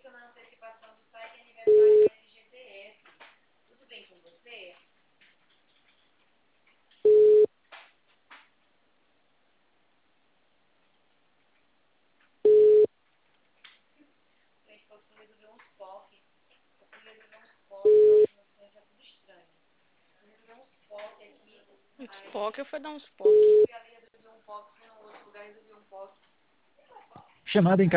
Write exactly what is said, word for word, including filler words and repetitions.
Uns POC, eu fui dar uns POC. Chamada em